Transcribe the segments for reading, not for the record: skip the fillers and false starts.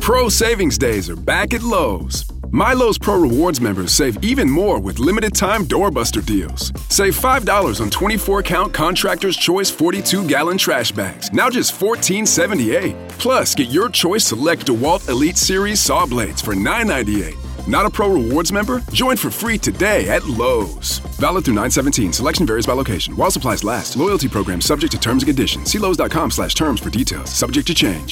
Pro Savings Days are back at Lowe's. My Lowe's Pro Rewards members save even more with limited-time doorbuster deals. Save $5 on 24-count Contractor's Choice 42-gallon trash bags, now just $14.78. Plus, get your choice select DeWalt Elite Series saw blades for $9.98. Not a Pro Rewards member? Join for free today at Lowe's. Valid through 9/17. Selection varies by location. While supplies last. Loyalty program subject to terms and conditions. See lowes.com/terms for details. Subject to change.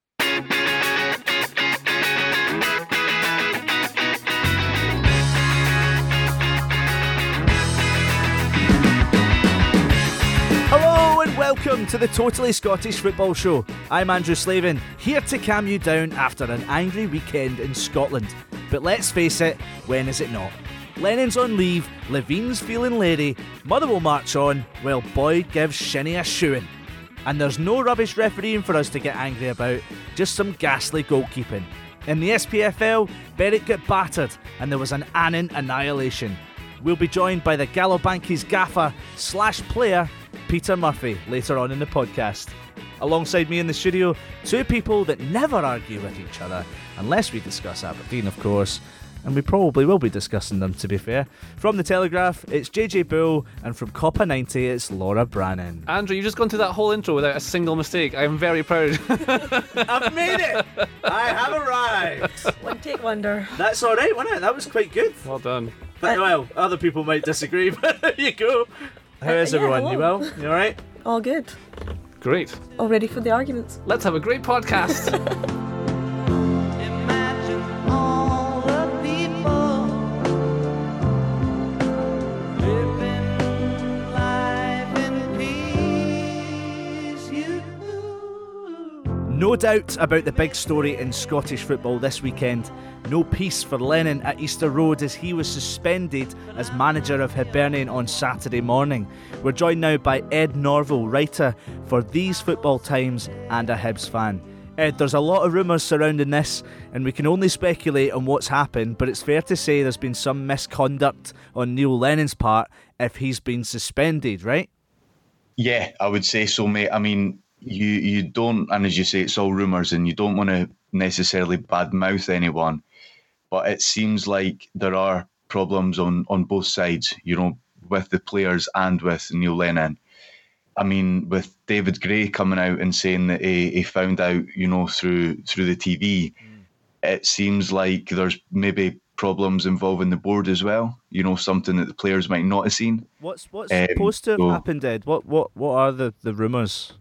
Welcome to the Totally Scottish Football Show. I'm Andrew Slavin, here to calm you down after an angry weekend in Scotland. But let's face it, when is it not? Lennon's on leave, Levine's feeling leery, Motherwell march on, while Boyd gives Shinnie a shoeing. And there's no rubbish refereeing for us to get angry about, just some ghastly goalkeeping. In the SPFL, Berwick got battered and there was an Annan annihilation. We'll be joined by the Gallowbankies gaffer / player, Peter Murphy, later on in the podcast. Alongside me in the studio, two people that never argue with each other, unless we discuss Aberdeen, of course, and we probably will be discussing them, to be fair. From The Telegraph, it's JJ Bull, and from Coppa 90, it's Laura Brannan. Andrew, you've just gone through that whole intro without a single mistake. I am very proud. I've made it! I have arrived! One take wonder. That's alright, wasn't it? That was quite good. Well done. But, well, other people might disagree, but there you go. How is everyone? Hello. You well? You alright? All good. Great. All ready for the arguments. Let's have a great podcast. Imagine all the people living life in peace. No doubt about the big story in Scottish football this weekend. No peace for Lennon at Easter Road as he was suspended as manager of Hibernian on Saturday morning. We're joined now by Ed Norville, writer for These Football Times and a Hibs fan. Ed, there's a lot of rumours surrounding this and we can only speculate on what's happened, but it's fair to say there's been some misconduct on Neil Lennon's part if he's been suspended, right? Yeah, I would say so, mate. I mean, you don't, and as you say, it's all rumours and you don't want to necessarily badmouth anyone, but it seems like there are problems on both sides, you know, with the players and with Neil Lennon. I mean, with David Gray coming out and saying that he found out, you know, through the TV, it seems like there's maybe problems involving the board as well, you know, something that the players might not have seen. What's supposed to have happened, Ed? What are the rumours?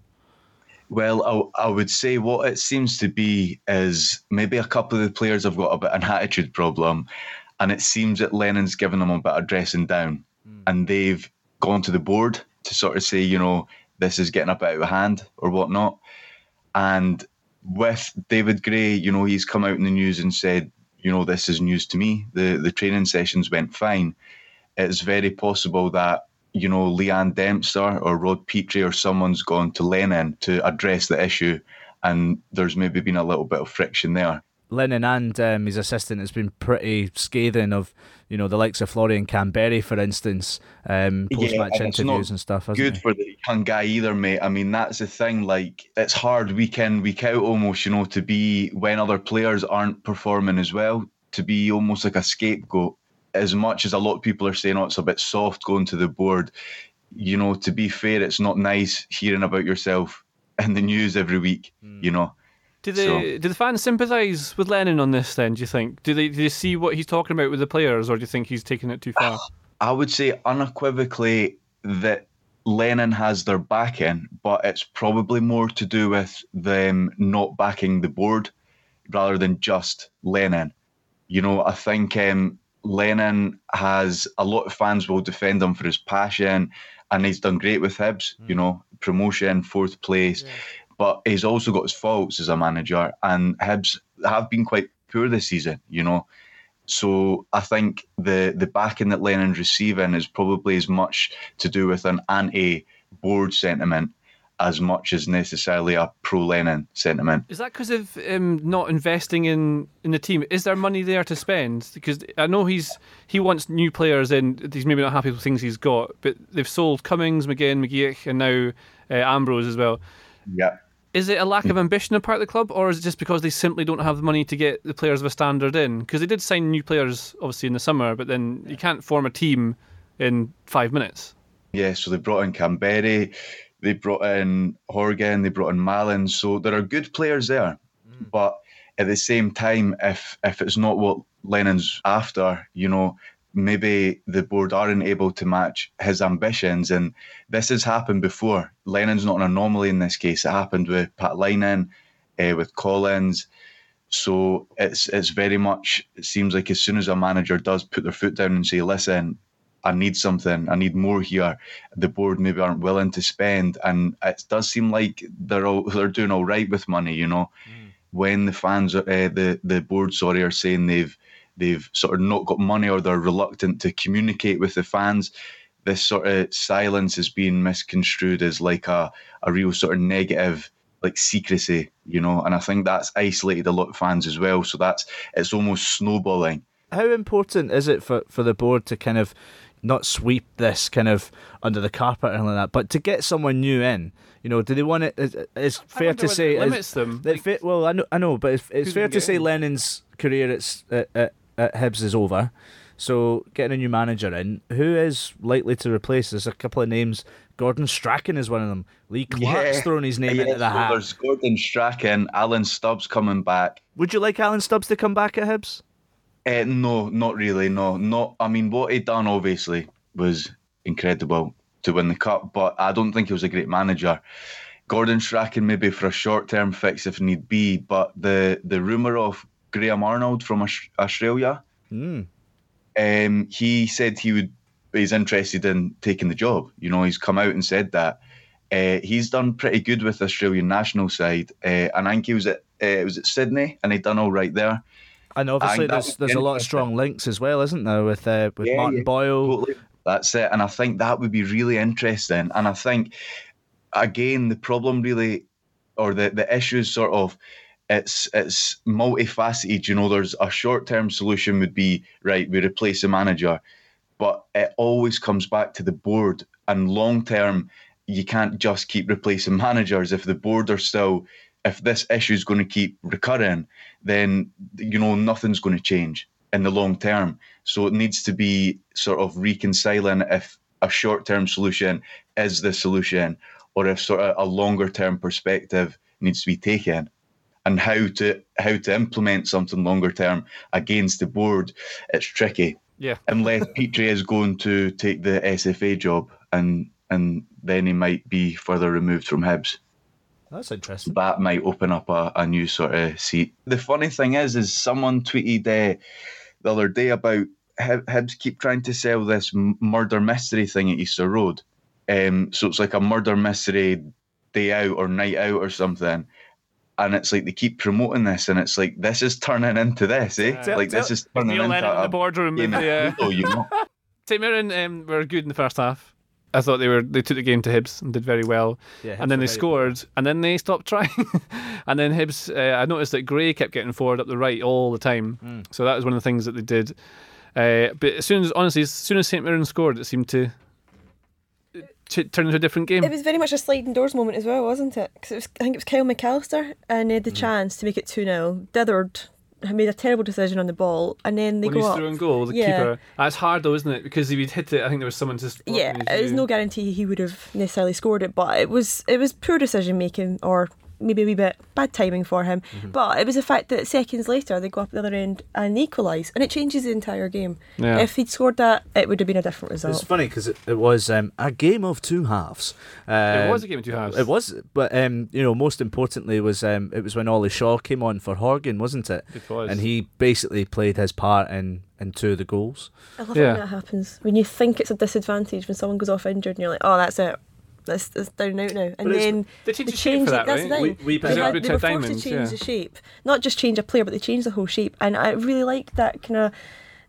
Well, I would say what it seems to be is maybe a couple of the players have got a bit of an attitude problem, and it seems that Lennon's given them a bit of dressing down, and they've gone to the board to sort of say, you know, this is getting a bit out of hand or whatnot. And with David Gray, you know, he's come out in the news and said, you know, this is news to me. The training sessions went fine. It's very possible that, you know, Leanne Dempster or Rod Petrie or someone's gone to Lennon to address the issue, and there's maybe been a little bit of friction there. Lennon and his assistant has been pretty scathing of, you know, the likes of Florian Canberry, for instance, post-match interviews and stuff. Good for the young guy either, mate. I mean, that's the thing. Like, it's hard week in, week out almost, you know, to be, when other players aren't performing as well, to be almost like a scapegoat. As much as a lot of people are saying, oh, it's a bit soft going to the board, you know, to be fair, it's not nice hearing about yourself in the news every week, you know. Do the fans sympathise with Lennon on this then, do you think? Do they see what he's talking about with the players, or do you think he's taking it too far? I would say unequivocally that Lennon has their backing, but it's probably more to do with them not backing the board rather than just Lennon. You know, I think Lennon has, a lot of fans will defend him for his passion, and he's done great with Hibs, you know, promotion, 4th place. Yeah. But he's also got his faults as a manager, and Hibs have been quite poor this season, you know. So I think the backing that Lennon's receiving is probably as much to do with an anti-board sentiment as much as necessarily a pro-Lennon sentiment. Is that because of not investing in the team? Is there money there to spend? Because I know he wants new players in. He's maybe not happy with things he's got, but they've sold Cummings, McGinn, McGeoch, and now Ambrose as well. Yeah. Is it a lack of ambition on part of the club, or is it just because they simply don't have the money to get the players of a standard in? Because they did sign new players, obviously, in the summer, but then you can't form a team in 5 minutes. Yeah, so they brought in Canberry, they brought in Horgan, they brought in Malin. So there are good players there. But at the same time, if it's not what Lennon's after, maybe the board aren't able to match his ambitions. And this has happened before. Lennon's not an anomaly in this case. It happened with Pat Linen, with Collins. So it's very much, it seems like as soon as a manager does put their foot down and say, listen, I need something, I need more here, the board maybe aren't willing to spend. And it does seem like they're doing all right with money, When the fans, the board, are saying they've sort of not got money, or they're reluctant to communicate with the fans, this sort of silence is being misconstrued as like a real sort of negative, like secrecy, and I think that's isolated a lot of fans as well. So it's almost snowballing. How important is it for the board to kind of not sweep this kind of under the carpet or anything like that, but to get someone new in? Do they want it? It's fair to say it limits them. Well, I know, but it's fair to say Lennon's career at Hibs is over. So getting a new manager in, who is likely to replace? There's a couple of names. Gordon Strachan is one of them. Lee Clark's thrown his name into the hat. There's Gordon Strachan, Alan Stubbs coming back. Would you like Alan Stubbs to come back at Hibs? No, not really. No, not. I mean, what he'd done obviously was incredible to win the cup, but I don't think he was a great manager. Gordon Strachan maybe for a short-term fix if need be, but the rumour of Graham Arnold from Australia, he said he's interested in taking the job. He's come out and said that. He's done pretty good with the Australian national side, and I think he was at Sydney, and he'd done all right there. And obviously there's a lot of strong links as well, isn't there, with Martin Boyle. Totally. That's it, and I think that would be really interesting. And I think, again, the problem really, or the issue is sort of, it's multifaceted. There's a short-term solution would be, right, we replace the manager, but it always comes back to the board. And long-term, you can't just keep replacing managers. If the board are still, if this issue is going to keep recurring, then, nothing's going to change in the long term. So it needs to be sort of reconciling if a short-term solution is the solution, or if sort of a longer-term perspective needs to be taken, and how to implement something longer-term against the board. It's tricky. Yeah. Unless Petrie is going to take the SFA job, and then he might be further removed from Hibs. That's interesting. That might open up a new sort of seat. The funny thing is someone tweeted the other day about Hibs keep trying to sell this murder mystery thing at Easter Road. So it's like a murder mystery day out or night out or something. And it's like they keep promoting this, and it's like, this is turning into this, eh? This is turning Neil into Lennon in the boardroom. St Mirren were good in the first half. I thought they took the game to Hibs and did very well. Yeah, and then they scored, and then they stopped trying. And then Hibs, I noticed that Gray kept getting forward up the right all the time. So that was one of the things that they did. But as soon as St Mirren scored, it seemed to turn into a different game. It was very much a sliding doors moment as well, wasn't it? Because I think it was Kyle McAllister, and he had the chance to make it 2-0. Dithard made a terrible decision on the ball, and then they go up. When he's through goal, the keeper. That's hard though, isn't it? Because if he'd hit it, I think there was someone to spot. Yeah, there's no guarantee he would have necessarily scored it, but it was poor decision making, or maybe a wee bit bad timing for him. But it was the fact that seconds later they go up the other end and equalise, and it changes the entire game. Yeah. If he'd scored that, it would have been a different result. It's funny because it was a game of two halves. It was a game of two halves. It was, but most importantly was it was when Ollie Shaw came on for Horgan, wasn't it? It was, and he basically played his part in two of the goals. I love it when that happens, when you think it's a disadvantage when someone goes off injured and you're like, oh, that's it. It's down and out now. And then they changed the shape for that, that's right? The thing. They were forced to change the shape. Not just change a player, but they changed the whole shape. And I really like that kind of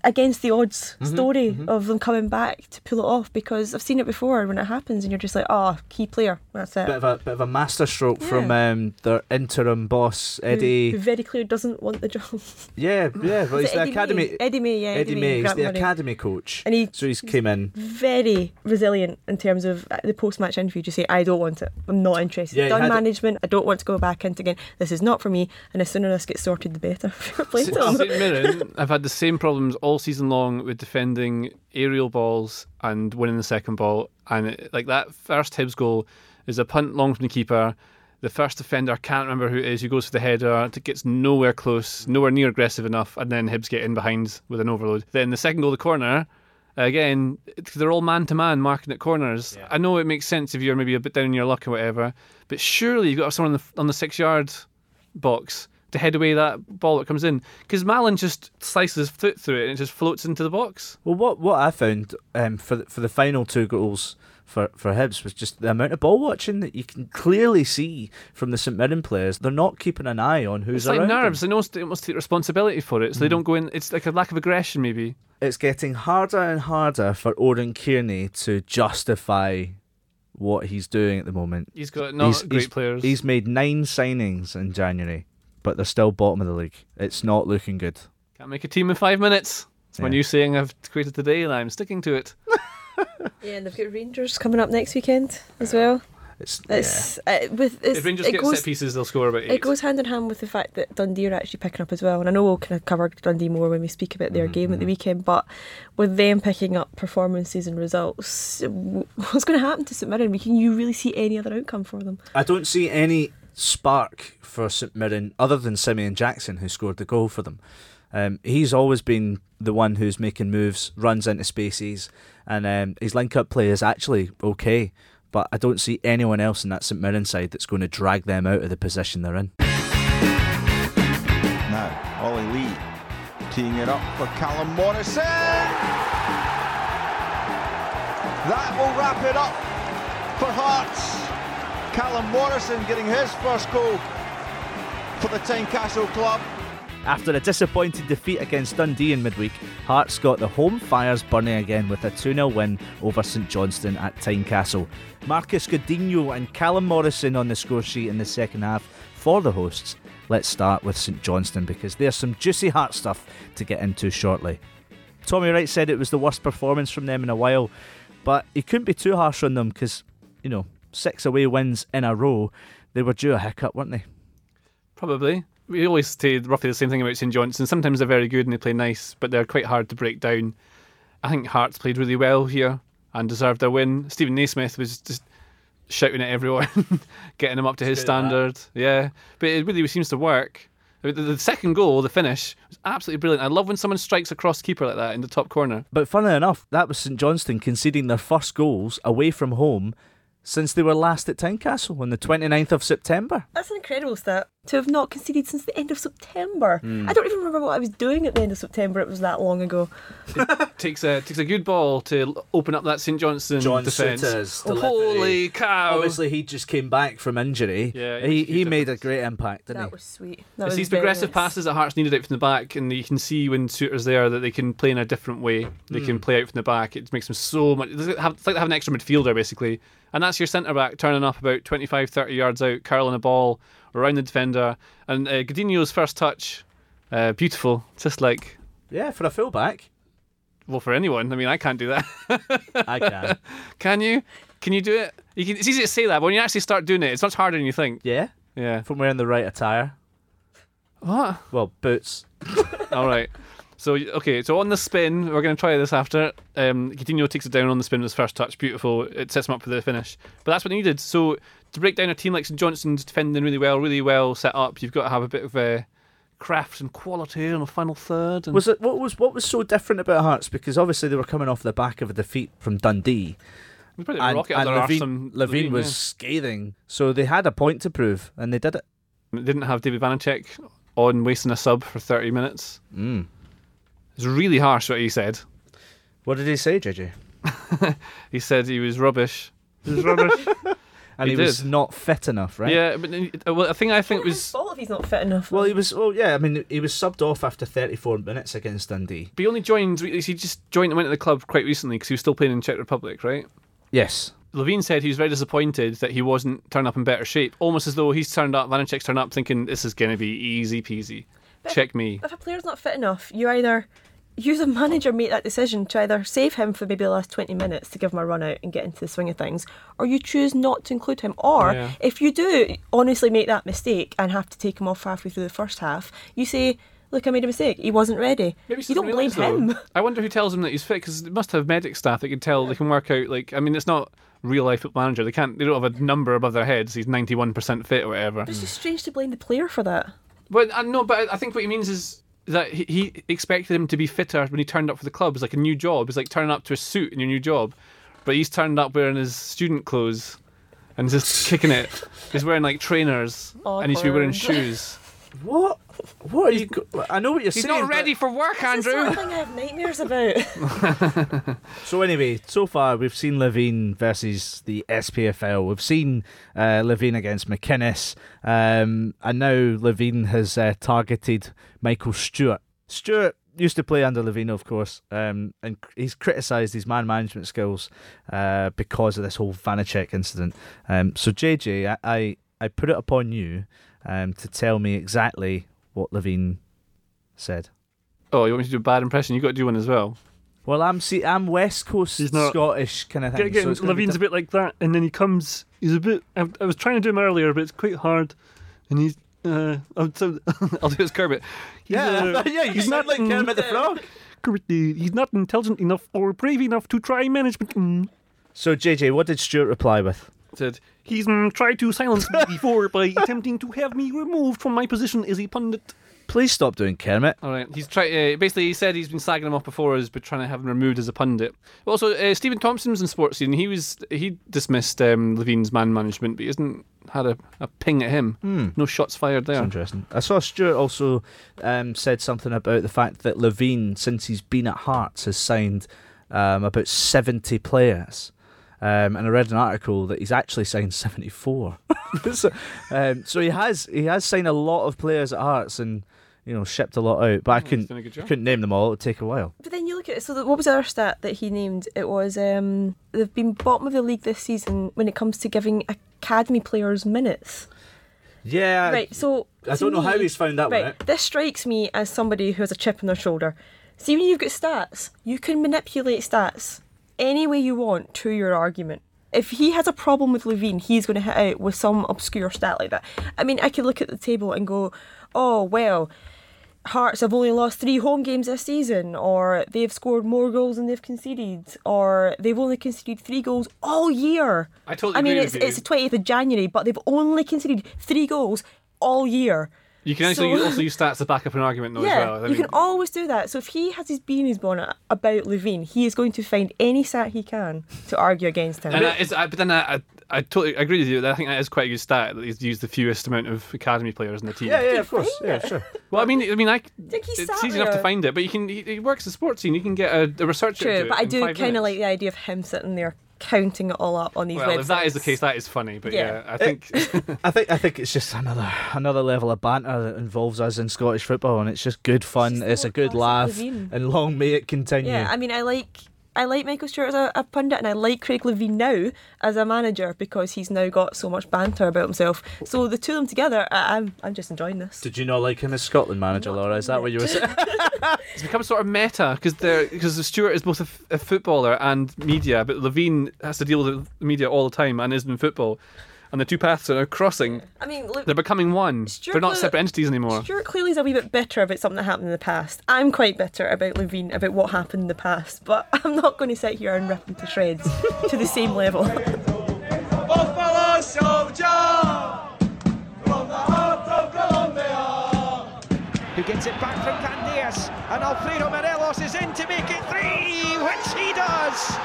against the odds story of them coming back to pull it off, because I've seen it before when it happens and you're just like, oh, key player, that's it. Bit of a masterstroke from their interim boss, Eddie. Who very clearly doesn't want the job. Yeah. Well, he's the academy. Eddie May. Eddie May. He's the academy coach. And he's came in. Very resilient in terms of the post-match interview. Just say, I don't want it. I'm not interested. Yeah, Done management. I don't want to go back into again. This is not for me. And the sooner this gets sorted, the better. St Mirren, I've had the same problems all season long with defending aerial balls and winning the second ball. And like that first Hibs goal is a punt long from the keeper. The first defender, can't remember who it is, who goes for the header, gets nowhere close, nowhere near aggressive enough, and then Hibs get in behind with an overload. Then the second goal, the corner, again, they're all man-to-man marking at corners. Yeah. I know it makes sense if you're maybe a bit down in your luck or whatever, but surely you've got someone on the 6-yard box to head away that ball that comes in, because Mallon just slices his foot through it and it just floats into the box. Well, what I found for the final 2 goals for Hibs was just the amount of ball watching that you can clearly see from the St Mirren players. They're not keeping an eye on who's around. It's like nerves. They must take responsibility for it, so they don't go in. It's like a lack of aggression, maybe. It's getting harder and harder for Oren Kearney to justify what he's doing at the moment. He's got great players. He's made 9 signings in January, but they're still bottom of the league. It's not looking good. Can't make a team in 5 minutes. It's my new saying I've created today, and I'm sticking to it. Yeah, and they've got Rangers coming up next weekend as well. If Rangers get set pieces, they'll score about 8. It goes hand in hand with the fact that Dundee are actually picking up as well. And I know we'll kind of cover Dundee more when we speak about their game at the weekend, but with them picking up performances and results, what's going to happen to St Mirren? Can you really see any other outcome for them? I don't see any spark for St Mirren other than Simeon Jackson, who scored the goal for them. He's always been the one who's making moves, runs into spaces, and his link-up play is actually okay, but I don't see anyone else in that St Mirren side that's going to drag them out of the position they're in. Now, Ollie Lee teeing it up for Callum Morrison. That will wrap it up for Hearts. Callum Morrison getting his first goal for the Tynecastle club. After a disappointing defeat against Dundee in midweek, Hearts got the home fires burning again with a 2-0 win over St Johnstone at Tynecastle. Marcus Godinho and Callum Morrison on the score sheet in the second half for the hosts. Let's start with St Johnstone because there's some juicy Heart stuff to get into shortly. Tommy Wright said it was the worst performance from them in a while, but he couldn't be too harsh on them because, 6 away wins in a row, they were due a hiccup, weren't they? Probably. We always say roughly the same thing about St Johnstone. Sometimes they're very good and they play nice, but they're quite hard to break down. I think Hearts played really well here and deserved their win. Stephen Naismith was just shouting at everyone, getting them up to his standard. Yeah, but it really seems to work. The second goal, the finish, was absolutely brilliant. I love when someone strikes across the keeper like that in the top corner. But funnily enough, that was St Johnstone conceding their first goals away from home since they were last at Tynecastle on the 29th of September. That's an incredible stat. To have not conceded since the end of September. I don't even remember what I was doing at the end of September. It was that long ago. It takes a good ball to open up that St Johnstone defence. Holy cow. Obviously, he just came back from injury. Yeah, he made a great impact, didn't he? That was sweet. It's these progressive passes that Hearts needed out from the back, and you can see when Suter's there that they can play in a different way. They can play out from the back. It makes them so much... It's like they have an extra midfielder, basically. And that's your centre-back turning up about 25, 30 yards out, curling a ball around the defender. And Godinho's first touch, beautiful. Just like... Yeah, for a full-back. Well, for anyone. I mean, I can't do that. I can. Can you? Can you do it? It's easy to say that, but when you actually start doing it, it's much harder than you think. Yeah? Yeah. From wearing the right attire. What? Well, boots. All right. So on the spin, we're going to try this after. Godinho takes it down on the spin with his first touch. Beautiful. It sets him up for the finish. But that's what they needed. So to break down a team like St Johnstone's defending really well set up, you've got to have a bit of craft and quality on the final third. And what was so different about Hearts? Because obviously they were coming off the back of a defeat from Dundee. And Levine was scathing. So they had a point to prove, and they did it. They didn't have David Vanacek on wasting a sub for 30 minutes. It's really harsh what he said. What did he say, JJ? He said he was rubbish. He was rubbish. and he was not fit enough, right? Yeah, but well, I think It's it not his was. fault if he's not fit enough. Well, he was. Oh, yeah. I mean, he was subbed off after 34 minutes against Dundee. But he only joined. He just joined and went to the club quite recently because he was still playing in Czech Republic, right? Yes. Levine said he was very disappointed that he wasn't turned up in better shape, almost as though he's turned up, Vanacek's turned up thinking this is going to be easy peasy. Check me. If a player's not fit enough, you as a manager make that decision to either save him for maybe the last 20 minutes to give him a run out and get into the swing of things, or you choose not to include him. Or if you do honestly make that mistake and have to take him off halfway through the first half, you say, look, I made a mistake. He wasn't ready. Maybe you don't blame him. I wonder who tells him that he's fit, because they must have medic staff that can tell, they can work out, like, I mean, it's not real life football manager. They don't have a number above their heads. He's 91% fit or whatever. But it's just strange to blame the player for that. But I think what he means is that he expected him to be fitter when he turned up for the club. It's like a new job. It's like turning up to a suit in your new job. But he's turned up wearing his student clothes and just kicking it. He's wearing like trainers and he should be wearing shoes. What? What are you? I know what you're saying. He's not ready for work, Andrew. That's the sort of thing I have nightmares about. So anyway, so far we've seen Levine versus the SPFL. We've seen Levine against McInnes, and now Levine has targeted Michael Stewart. Stewart used to play under Levine, of course, and he's criticised his man management skills because of this whole Vanacek incident. So JJ, I put it upon you to tell me exactly what Levine said. Oh, you want me to do a bad impression? You've got to do one as well. Well, I'm West Coast Scottish kind of thing. So Levine's a bit like that, and then he's a bit... I was trying to do him earlier, but it's quite hard, and he's... I'll do his Kermit. He's not like Kermit the Frog. He's not intelligent enough or brave enough to try management. So, JJ, what did Stuart reply with? Said, he's tried to silence me before by attempting to have me removed from my position as a pundit. Please stop doing Kermit. All right. He's basically, he said he's been slagging him off before us, but trying to have him removed as a pundit. Also, Stephen Thompson was in Sports Scene. He dismissed Levine's man management, but he hasn't had a ping at him. No shots fired there. That's interesting. I saw Stuart also said something about the fact that Levine, since he's been at Hearts, has signed about 70 players. And I read an article that he's actually signed 74. So he has signed a lot of players at Hearts and shipped a lot out. But I couldn't name them all. It would take a while. But then you look at it. So what was the other stat that he named? It was they've been bottom of the league this season when it comes to giving academy players minutes. Yeah. Right. So I don't know how he's found that one out. This strikes me as somebody who has a chip on their shoulder. See, when you've got stats, you can manipulate stats any way you want to your argument. If he has a problem with Levine, he's going to hit out with some obscure stat like that. I mean, I could look at the table and go, oh, well, Hearts have only lost 3 home games this season, or they've scored more goals than they've conceded, or they've only conceded 3 goals all year. I totally agree with you. It's the 20th of January, but they've only conceded 3 goals all year. You can also use stats to back up an argument, though, as well. You can always do that. So if he has his beanies bonnet about Levine, he is going to find any stat he can to argue against him. And I totally agree with you. I think that is quite a good stat that he's used the fewest amount of academy players in the team. Yeah, of course. Yeah, sure. Well, I mean, it's easy enough to find it, but he works the sports scene. You can get a researcher. True, but I do kind of like the idea of him sitting there counting it all up on these websites. Well, if that is the case, that is funny. But I think I think it's just another level of banter that involves us in Scottish football, and it's just good fun. It's a good laugh, and long may it continue. Yeah, I mean, I like Michael Stewart as a pundit, and I like Craig Levine now as a manager because he's now got so much banter about himself. So the two of them together, I'm just enjoying this. Did you not like him as Scotland manager, Laura? Is that what you were saying? It's become sort of meta because Stewart is both a footballer and media, but Levine has to deal with the media all the time and isn't in football. And the two paths are now crossing. I mean, they're becoming one. They're not separate entities anymore. Stuart clearly is a wee bit bitter about something that happened in the past. I'm quite bitter about Levine, about what happened in the past, but I'm not going to sit here and rip him to shreds to the same level. Buffalo Soldier from the heart of Colombia, who gets it back from Candias, and Alfredo Morelos is in to make it 3, which he does.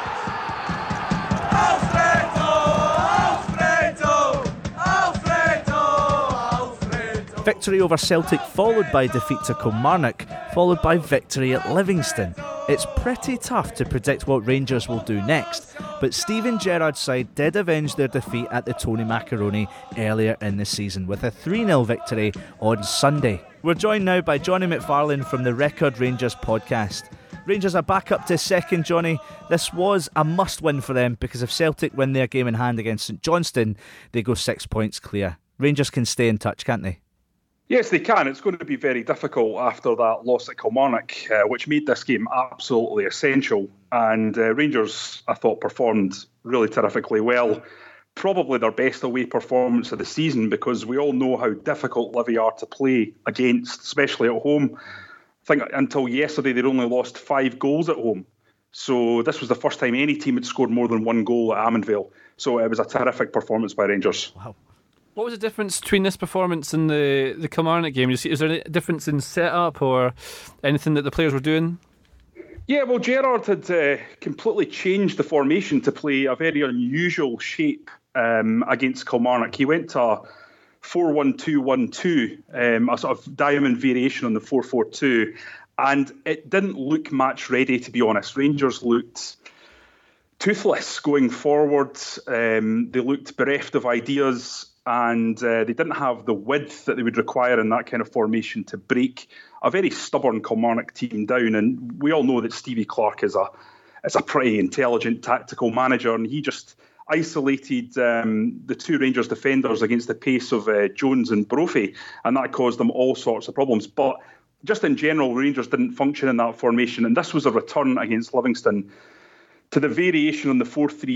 Victory over Celtic, followed by defeat to Kilmarnock, followed by victory at Livingston. It's pretty tough to predict what Rangers will do next, but Steven Gerrard's side did avenge their defeat at the Tony Macaroni earlier in the season with a 3-0 victory on Sunday. We're joined now by Johnny McFarlane from the Record Rangers podcast. Rangers are back up to second, Johnny. This was a must-win for them because if Celtic win their game in hand against St Johnstone, they go 6 points clear. Rangers can stay in touch, can't they? Yes, they can. It's going to be very difficult after that loss at Kilmarnock, which made this game absolutely essential. And Rangers, I thought, performed really terrifically well. Probably their best away performance of the season, because we all know how difficult Livy are to play against, especially at home. I think until yesterday they'd only lost 5 goals at home. So this was the first time any team had scored more than 1 goal at Almondvale. So it was a terrific performance by Rangers. Wow. What was the difference between this performance and the Kilmarnock game? Is there any difference in setup or anything that the players were doing? Yeah, well, Gerrard had completely changed the formation to play a very unusual shape against Kilmarnock. He went to a 4-1-2-1-2, a sort of diamond variation on the 4-4-2, and it didn't look match ready, to be honest. Rangers looked toothless going forward. They looked bereft of ideas. And they didn't have the width that they would require in that kind of formation to break a very stubborn Kilmarnock team down. And we all know that Stevie Clarke is a pretty intelligent tactical manager, and he just isolated the 2 Rangers defenders against the pace of Jones and Brophy, and that caused them all sorts of problems. But just in general, Rangers didn't function in that formation, and this was a return against Livingston to the variation on the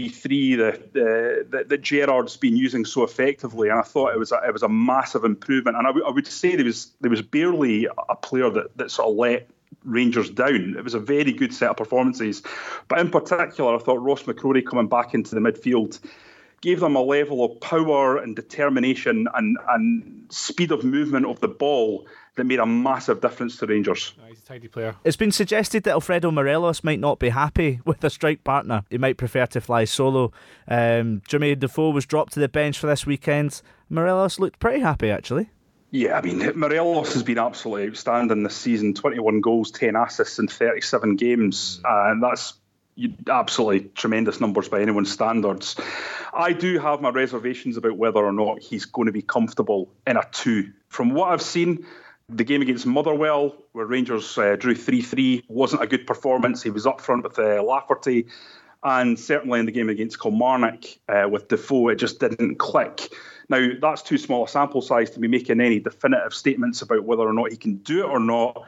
4-3-3 that Gerrard's been using so effectively, and I thought it was a massive improvement. And I would say there was barely a player that sort of let Rangers down. It was a very good set of performances, but in particular, I thought Ross McCrory coming back into the midfield gave them a level of power and determination and speed of movement of the ball that made a massive difference to Rangers. He's a tidy player. It's been suggested that Alfredo Morelos might not be happy with a strike partner. He might prefer to fly solo. Jermaine Defoe was dropped to the bench for this weekend. Morelos looked pretty happy, actually. Yeah, I mean, Morelos has been absolutely outstanding this season. 21 goals, 10 assists in 37 games. And that's absolutely tremendous numbers by anyone's standards. I do have my reservations about whether or not he's going to be comfortable in a 2. From what I've seen, the game against Motherwell, where Rangers drew 3-3, wasn't a good performance. He was up front with Lafferty. And certainly in the game against Kilmarnock with Defoe, it just didn't click. Now, that's too small a sample size to be making any definitive statements about whether or not he can do it or not.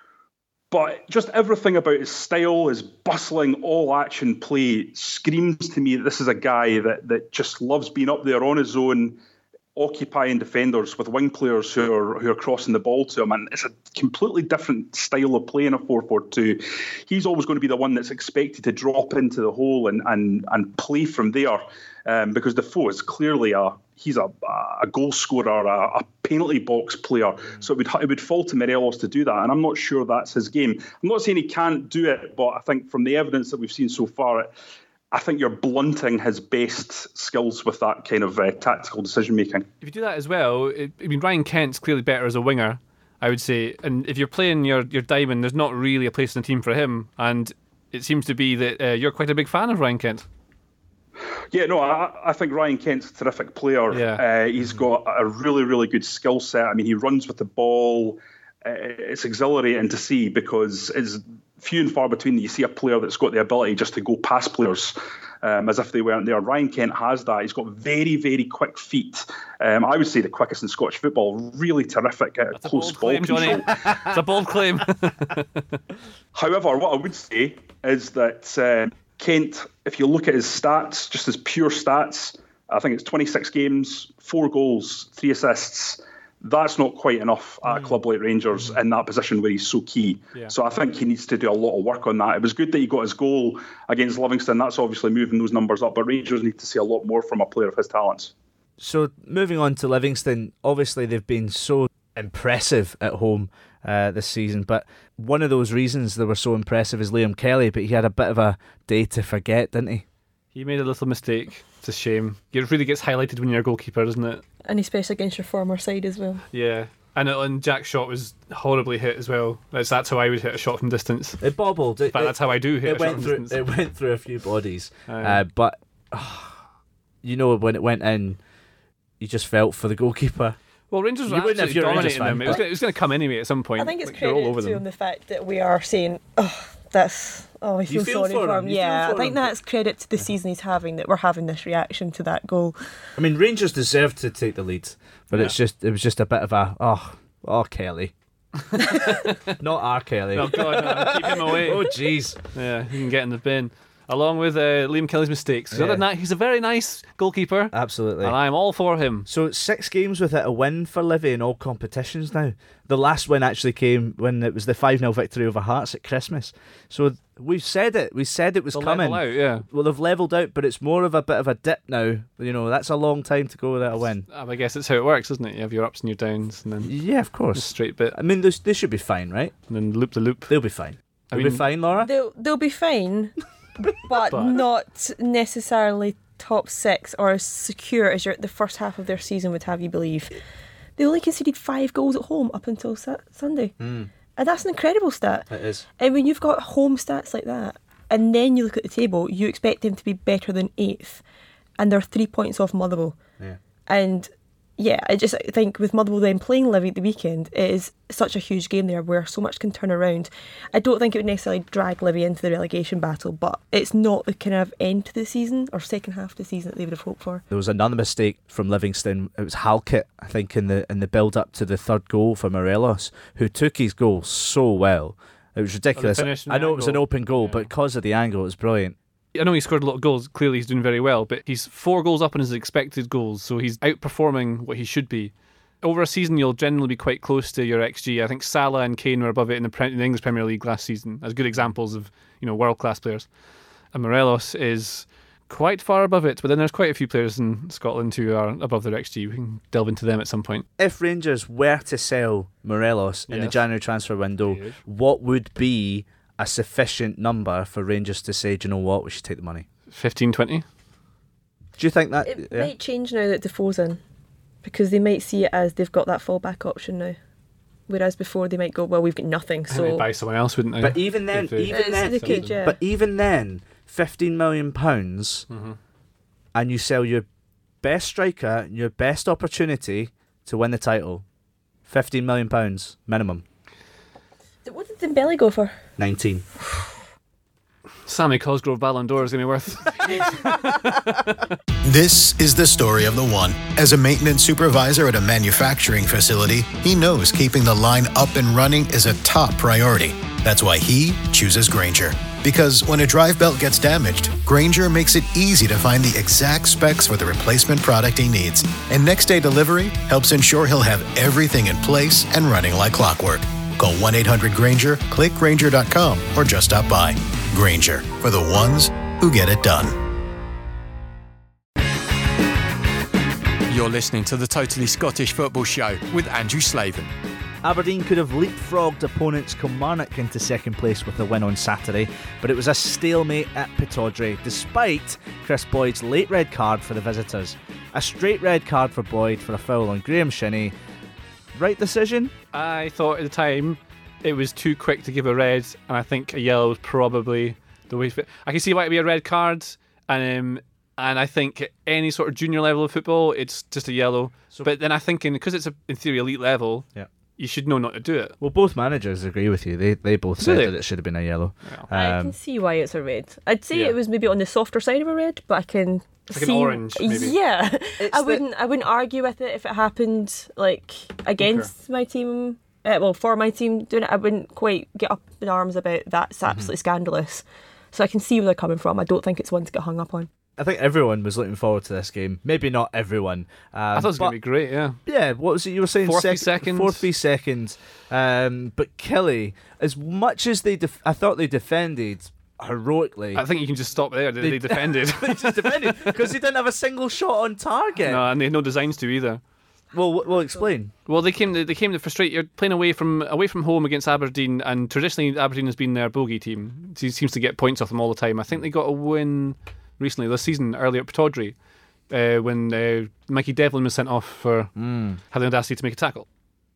But just everything about his style, his bustling, all-action play screams to me that this is a guy that just loves being up there on his own, occupying defenders with wing players who are crossing the ball to him. And it's a completely different style of play in a 4-4-2. He's always going to be the one that's expected to drop into the hole and play from there, because Defoe is clearly he's a goal scorer, a penalty box player. So it would fall to Morelos to do that, and I'm not sure that's his game. I'm not saying he can't do it, but I think from the evidence that we've seen so far, I think you're blunting his best skills with that kind of tactical decision making. If you do that as well, Ryan Kent's clearly better as a winger, I would say. And if you're playing your diamond, there's not really a place in the team for him. And it seems to be that you're quite a big fan of Ryan Kent. Yeah, no, I think Ryan Kent's a terrific player. Yeah. He's got a really, really good skill set. I mean, he runs with the ball. It's exhilarating to see, because it's few and far between that you see a player that's got the ability just to go past players as if they weren't there. Ryan Kent has that. He's got very, very quick feet. I would say the quickest in Scottish football. Really terrific at close ball control. Johnny. It's a bold claim. However, what I would say is that Kent, if you look at his stats, just his pure stats, I think it's 26 games, 4 goals, 3 assists. That's not quite enough at a club like Rangers in that position where he's so key. Yeah. So I think he needs to do a lot of work on that. It was good that he got his goal against Livingston. That's obviously moving those numbers up, but Rangers need to see a lot more from a player of his talents. So moving on to Livingston, obviously they've been so impressive at home this season, but one of those reasons they were so impressive is Liam Kelly, but he had a bit of a day to forget, didn't he? He made a little mistake. It's a shame. It really gets highlighted when you're a goalkeeper, doesn't it? And especially against your former side as well. Yeah. And Jack's shot was horribly hit as well. That's how I would hit a shot from distance. It bobbled. In fact, that's how I do hit a shot from distance. It went through a few bodies. But, when it went in, you just felt for the goalkeeper. Well, Rangers were absolutely dominating them. It was going to come anyway at some point. I think it's credit to him the fact that we are saying, we feel sorry for him. Yeah, I think that's credit to the season he's having, that we're having this reaction to that goal. I mean, Rangers deserved to take the lead, but it was just a bit of a Kelly. Not R. Kelly. Oh God, no, keep him away. Oh jeez. Yeah, he can get in the bin. Along with Liam Kelly's mistakes. Other than that, he's a very nice goalkeeper. Absolutely. And I'm all for him. So 6 games without a win for Livy in all competitions now. The last win actually came when it was the 5-0 victory over Hearts at Christmas. So we've said it. We said it was coming. Level out, yeah. Well, they've levelled out, but it's more of a bit of a dip now. That's a long time to go without a win. I guess it's how it works, isn't it? You have your ups and your downs. And then yeah, of course. Straight bit. I mean, they should be fine, right? And then loop the loop. They'll be fine. They'll be fine, Laura? They'll be fine. But not necessarily top 6 or as secure as the first half of their season would have you believe. They only conceded 5 goals at home up until Sunday. And that's an incredible stat. It is. And when you've got home stats like that, and then you look at the table, you expect them to be better than 8th. And they're 3 points off Motherwell. Yeah. And yeah, I just think with Motherwell then playing Livy at the weekend, it is such a huge game there where so much can turn around. I don't think it would necessarily drag Livy into the relegation battle, but it's not the kind of end to the season or second half of the season that they would have hoped for. There was another mistake from Livingston. It was Halkett, I think, in the build up to the third goal for Morelos, who took his goal so well. It was ridiculous. I know it was an open goal, but because of the angle, it was brilliant. I know he scored a lot of goals. Clearly, he's doing very well, but he's 4 goals up on his expected goals, so he's outperforming what he should be. Over a season, you'll generally be quite close to your XG. I think Salah and Kane were above it in the English Premier League last season, as good examples of world-class players. And Morelos is quite far above it, but then there's quite a few players in Scotland who are above their XG. We can delve into them at some point. If Rangers were to sell Morelos in the January transfer window, what would be a sufficient number for Rangers to say, do you know what, we should take the money? 15, 20? Do you think that... It might change now that Defoe's in, because they might see it as they've got that fallback option now. Whereas before they might go, well, we've got nothing, so... They'd buy someone else, wouldn't they? But even then, but even then, £15 million, and you sell your best striker, your best opportunity to win the title, £15 million minimum. What did Dembele go for? 19. Sammy Cosgrove Ballon d'Or is going to be worth. This is the story of the one. As a maintenance supervisor at a manufacturing facility, he knows keeping the line up and running is a top priority. That's why he chooses Grainger. Because when a drive belt gets damaged, Grainger makes it easy to find the exact specs for the replacement product he needs. And next day delivery helps ensure he'll have everything in place and running like clockwork. Call 1-800-GRAINGER, click Grainger.com, or just stop by. Grainger, for the ones who get it done. You're listening to the Totally Scottish Football Show with Andrew Slaven. Aberdeen could have leapfrogged opponents Kilmarnock into second place with a win on Saturday, but it was a stalemate at Pittodrie, despite Chris Boyd's late red card for the visitors. A straight red card for Boyd for a foul on Graham Shinnie. Right decision? I thought at the time it was too quick to give a red, and I think a yellow was probably the way for it. I can see why it'd be a red card, and I think at any sort of junior level of football, it's just a yellow. But then I think because it's in theory elite level, you should know not to do it. Well, both managers agree with you. They both said that it should have been a yellow. I can see why it's a red. I'd say it was maybe on the softer side of a red, but I can like an orange, maybe. Yeah, I wouldn't argue with it if it happened like against my team. For my team doing it, I wouldn't quite get up in arms about that. It's absolutely scandalous. So I can see where they're coming from. I don't think it's one to get hung up on. I think everyone was looking forward to this game. Maybe not everyone. I thought it was going to be great, yeah. Yeah, what was it you were saying? 4 seconds. 4 seconds. But Killie, as much as I thought they defended heroically. I think you can just stop there. They defended. They just defended because they didn't have a single shot on target. No, and they had no designs to either. Well, explain. Well, they came to frustrate. You're playing away from home against Aberdeen, and traditionally Aberdeen has been their bogey team. He seems to get points off them all the time. I think they got a win recently this season, earlier at Pittodrie, when Mikey Devlin was sent off for having the audacity to make a tackle.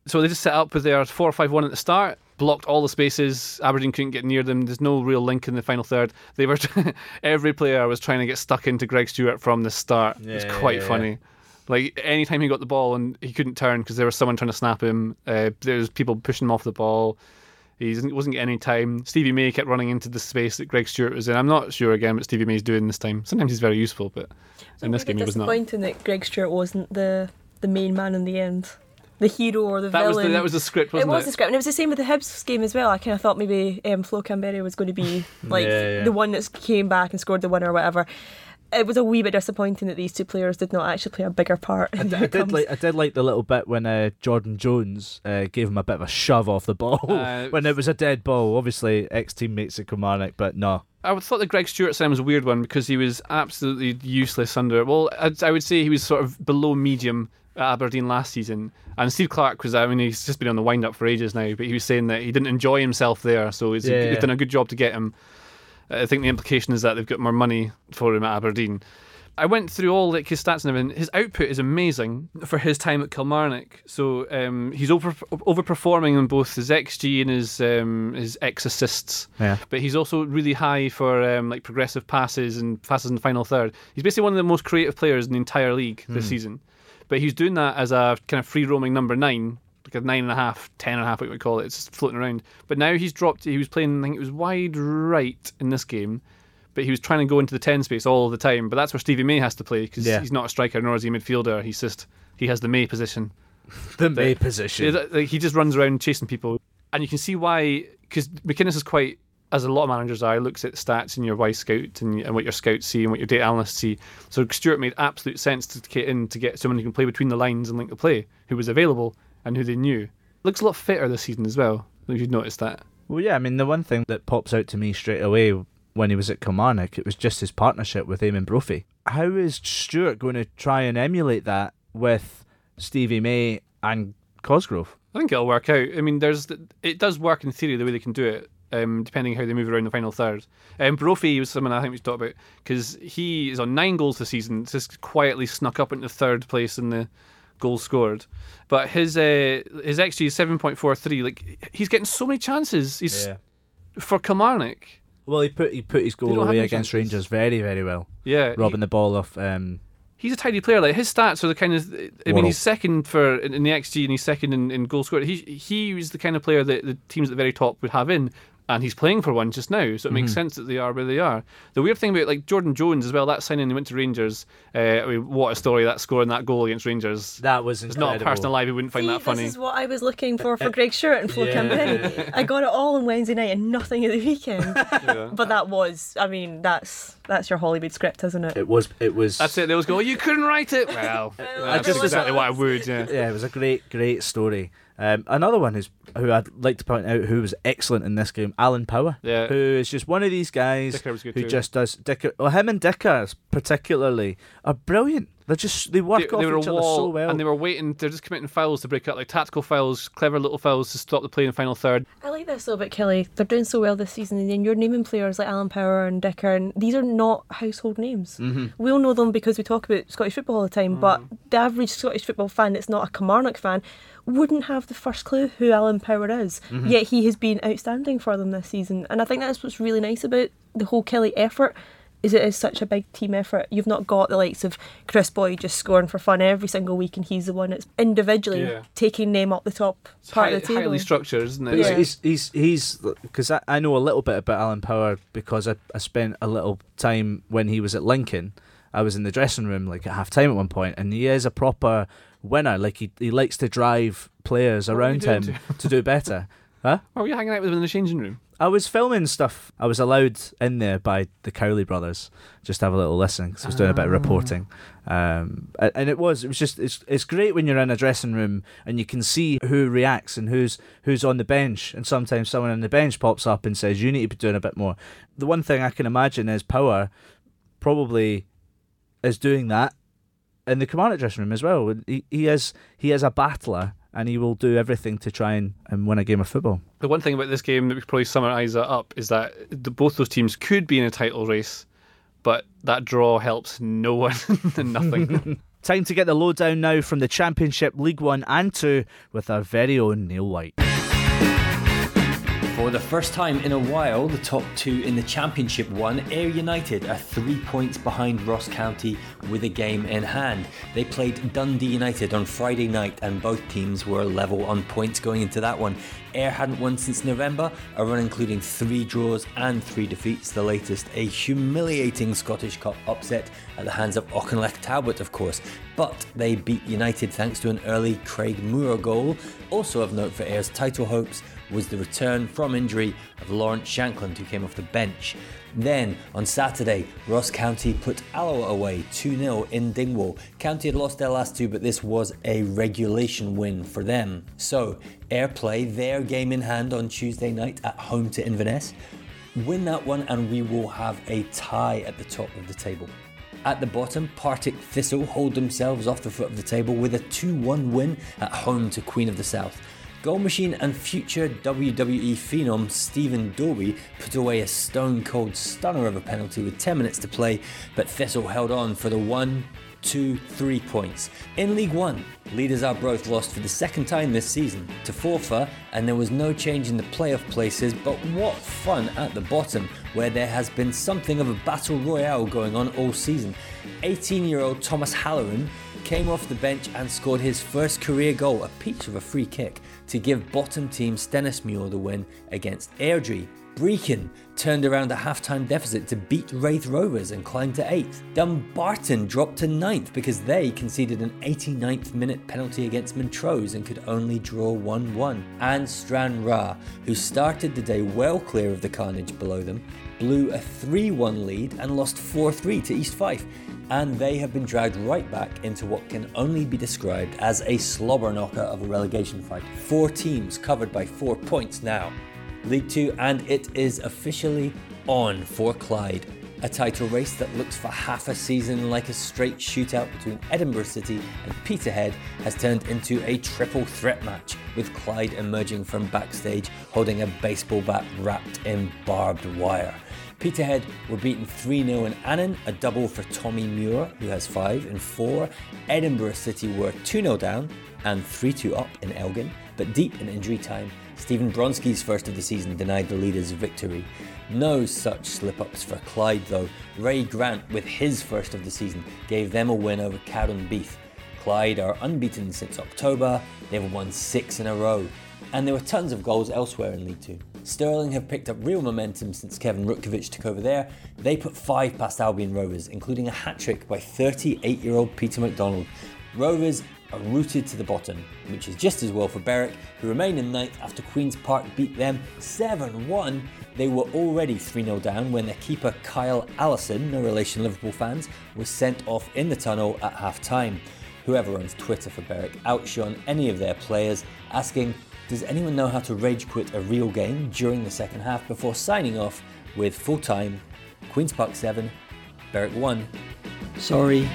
So they just set up with their 4-5-1 at the start, blocked all the spaces. Aberdeen couldn't get near them. There's no real link in the final third. They were every player was trying to get stuck into Greg Stewart from the start. It's quite funny. Like, anytime he got the ball and he couldn't turn because there was someone trying to snap him, there was people pushing him off the ball. He wasn't getting any time. Stevie May kept running into the space that Greg Stewart was in. I'm not sure again what Stevie May's doing this time. Sometimes he's very useful, but in this game he was not. It's disappointing that Greg Stewart wasn't the main man in the end. The hero or the villain. That was the script, wasn't it? It was the script, and it was the same with the Hibs game as well. I kind of thought maybe Flo Canberra was going to be like the one that came back and scored the winner or whatever. It was a wee bit disappointing that these two players did not actually play a bigger part. I did like the little bit when Jordan Jones gave him a bit of a shove off the ball when it was a dead ball. Obviously, ex-teammates at Kilmarnock, but no. I thought the Greg Stewart sign was a weird one because he was absolutely useless under. Well, I would say he was sort of below medium at Aberdeen last season. And Steve Clark was, he's just been on the wind-up for ages now, but he was saying that he didn't enjoy himself there, so he's done a good job to get him. I think the implication is that they've got more money for him at Aberdeen. I went through all like his stats and everything. His output is amazing for his time at Kilmarnock. So he's overperforming on both his XG and his X assists. Yeah. But he's also really high for like progressive passes and passes in the final third. He's basically one of the most creative players in the entire league this season. But he's doing that as a kind of free roaming number 9. Like a 9.5, 10.5, what we call it. It's just floating around. But now he's dropped. He was playing, I think it was wide right in this game, but he was trying to go into the 10 space all the time. But that's where Stevie May has to play because he's not a striker nor is he a midfielder. He has the May position. The May position. He just runs around chasing people, and you can see why. Because McInnes is quite, as a lot of managers are, looks at stats in your Y Scout and what your scouts see and what your data analysts see. So Stewart made absolute sense to get in to get someone who can play between the lines and link the play, who was available and who they knew. Looks a lot fitter this season as well, if you'd noticed that. Well, yeah, I mean, the one thing that pops out to me straight away when he was at Kilmarnock, it was just his partnership with Eamon Brophy. How is Stewart going to try and emulate that with Stevie May and Cosgrove? I think it'll work out. I mean, it does work in theory the way they can do it, depending how they move around the final third. Brophy was someone I think we should talk about because he is on 9 goals this season. Just quietly snuck up into third place in the goals scored, but his XG is 7.43. Like, he's getting so many chances. For Kilmarnock. Well, he put his goal away against Rangers very, very well. Yeah, robbing the ball off. He's a tidy player. Like, his stats are the kind of. I mean, he's second in the XG and he's second in goals scored. He was the kind of player that the teams at the very top would have in. And he's playing for one just now, so it makes sense that they are where they are. The weird thing about like Jordan Jones as well, that signing, he went to Rangers. I mean, what a story, that scoring that goal against Rangers. That was incredible. There's not a person alive who wouldn't find that funny. This is what I was looking for Greg Stewart and Flo Canberra. I got it all on Wednesday night and nothing at the weekend. But that was, I mean, that's your Hollywood script, isn't it? It was. That's it. They always go, you couldn't write it. Well, that's exactly what I would. Yeah, it was a great story. Another one who I'd like to point out who was excellent in this game, Alan Power, who is just one of these guys who just does Dicker. Well, him and Dicker particularly are brilliant. They work off each other so well, and they were waiting. They're just committing fouls to break up, like tactical fouls, clever little fouls to stop the play in the final third. I like this though about Kelly. They're doing so well this season, and then you're naming players like Alan Power and Dicker, and these are not household names. We all know them because we talk about Scottish football all the time, but the average Scottish football fan that's not a Kilmarnock fan wouldn't have the first clue who Alan Power is. Yet he has been outstanding for them this season, and I think that's what's really nice about the whole Kelly effort. It is such a big team effort. You've not got the likes of Chris Boyd just scoring for fun every single week, and he's the one that's individually taking them up the top part of the table. Highly structured, isn't it? Yeah. He's because I know a little bit about Alan Power because I spent a little time when he was at Lincoln. I was in the dressing room like at half time at one point, and he is a proper winner. Like he likes to drive players around him to do better. Huh? Or were you hanging out with him in the changing room? I was filming stuff. I was allowed in there by the Cowley brothers just to have a little listen because I was doing a bit of reporting. And it was just it's great when you're in a dressing room and you can see who reacts and who's on the bench, and sometimes someone on the bench pops up and says you need to be doing a bit more. The one thing I can imagine is Power probably is doing that in the Kilmarnock dressing room as well. He is a battler, and he will do everything to try and win a game of football. The one thing about this game that we could probably summarise up is that both those teams could be in a title race, but that draw helps no one and nothing. Time to get the lowdown now from the Championship, League 1 and 2 with our very own Neil White. For the first time in a while, the top two in the Championship won. Ayr United are 3 points behind Ross County with a game in hand. They played Dundee United on Friday night and both teams were level on points going into that one. Ayr hadn't won since November, a run including 3 draws and 3 defeats, the latest a humiliating Scottish Cup upset at the hands of Auchinleck Talbot, of course. But they beat United thanks to an early Craig Moore goal. Also of note for Ayr's title hopes was the return from injury of Lawrence Shankland, who came off the bench. Then, on Saturday, Ross County put Alloa away 2-0 in Dingwall. County had lost their last 2, but this was a regulation win for them. So, Ayr play their game in hand on Tuesday night at home to Inverness. Win that one and we will have a tie at the top of the table. At the bottom, Partick Thistle hold themselves off the foot of the table with a 2-1 win at home to Queen of the South. Goal Machine and future WWE phenom Stephen Dobie put away a stone-cold stunner of a penalty with 10 minutes to play, but Thistle held on for the 1, 2, 3 points. In League 1, leaders Arbroath lost for the second time this season to Forfar, and there was no change in the playoff places, but what fun at the bottom, where there has been something of a battle royale going on all season. 18-year-old Thomas Halloran came off the bench and scored his first career goal, a peach of a free kick, to give bottom team Stennismuir the win against Airdrie. Brechin turned around a half-time deficit to beat Wraith Rovers and climb to 8th. Dumbarton dropped to 9th because they conceded an 89th minute penalty against Montrose and could only draw 1-1. And Stranraer, who started the day well clear of the carnage below them, blew a 3-1 lead and lost 4-3 to East Fife. And they have been dragged right back into what can only be described as a slobber knocker of a relegation fight. 4 teams covered by 4 points now. League 2, and it is officially on for Clyde. A title race that looks for half a season like a straight shootout between Edinburgh City and Peterhead has turned into a triple threat match, with Clyde emerging from backstage holding a baseball bat wrapped in barbed wire. Peterhead were beaten 3-0 in Annan, a double for Tommy Muir, who has 5 and 4. Edinburgh City were 2-0 down and 3-2 up in Elgin, but deep in injury time, Stephen Bronski's first of the season denied the leaders victory. No such slip-ups for Clyde though. Ray Grant, with his first of the season, gave them a win over Cowdenbeath. Clyde are unbeaten since October, they've won 6 in a row. And there were tons of goals elsewhere in League 2. Stirling have picked up real momentum since Kevin Rutkovich took over there. They put 5 past Albion Rovers, including a hat-trick by 38-year-old Peter McDonald. Rovers are rooted to the bottom, which is just as well for Berwick, who remain in 9th after Queen's Park beat them 7-1. They were already 3-0 down when their keeper Kyle Allison, no relation Liverpool fans, was sent off in the tunnel at half-time. Whoever runs Twitter for Berwick outshone any of their players, asking, does anyone know how to rage quit a real game during the second half, before signing off with full-time Queen's Park 7, Berwick 1. Sorry.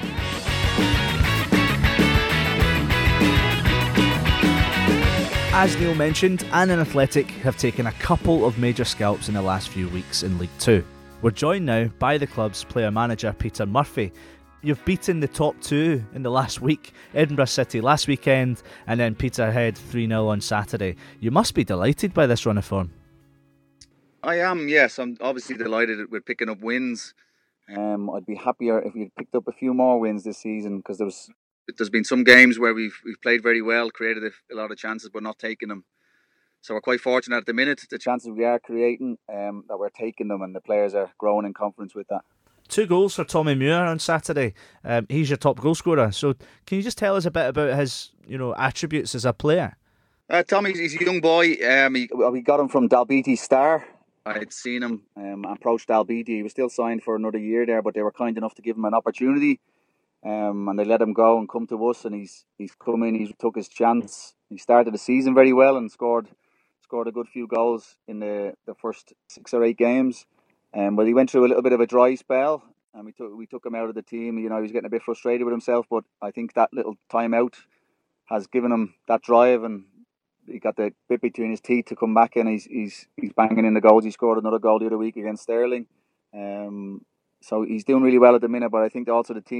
As Neil mentioned, Annan Athletic have taken a couple of major scalps in the last few weeks in League 2. We're joined now by the club's player-manager Peter Murphy. You've beaten the top 2 in the last week, Edinburgh City last weekend and then Peterhead 3-0 on Saturday. You must be delighted by this run of form. I am, yes. I'm obviously delighted with picking up wins. I'd be happier if we'd picked up a few more wins this season, because there's been some games where we've played very well, created a lot of chances but not taking them. So we're quite fortunate at the minute, the chances we are creating, that we're taking them, and the players are growing in confidence with that. 2 goals for Tommy Muir on Saturday. He's your top goal scorer. So can you just tell us a bit about his, attributes as a player? Tommy's a young boy. We got him from Dalbeattie Star. I'd seen him approach Dalbeattie. He was still signed for another year there, but they were kind enough to give him an opportunity. And they let him go and come to us, and he's come in. He took his chance. He started the season very well and scored a good few goals in the first 6 or 8 games. But he went through a little bit of a dry spell, and we took him out of the team. He was getting a bit frustrated with himself, but I think that little time out has given him that drive, and he got the bit between his teeth to come back in. He's banging in the goals. He scored another goal the other week against Stirling. So he's doing really well at the minute, but I think also the team